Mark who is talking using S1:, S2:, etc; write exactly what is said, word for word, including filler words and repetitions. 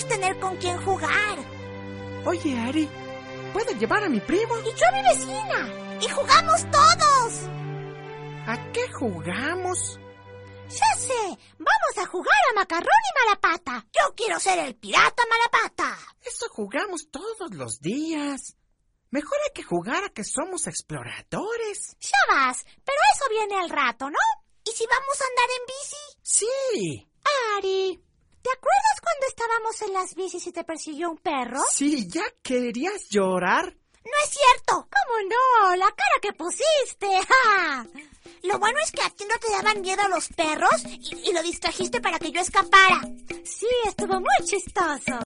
S1: es tener con quién jugar.
S2: Oye, Ari, ¿puedo llevar a mi primo?
S1: Y yo a mi vecina. Y jugamos todos.
S2: ¿A qué jugamos?
S1: Ya sé, vamos a jugar a Macarrón y Malapata. Yo quiero ser el pirata Malapata.
S2: Eso jugamos todos los días. Mejor hay que jugar a que somos exploradores.
S1: Ya vas, pero eso viene al rato, ¿no? ¿Y si vamos a andar en bici?
S2: Sí.
S1: Ari, ¿te acuerdas cuando estábamos en las bicis y te persiguió un perro?
S2: Sí, ¿ya querías llorar?
S1: No es cierto. ¿Cómo no? La cara que pusiste. ¡Ja! Lo bueno es que a ti no te daban miedo los perros y, y lo distrajiste para que yo escapara. Sí, estuvo muy chistoso.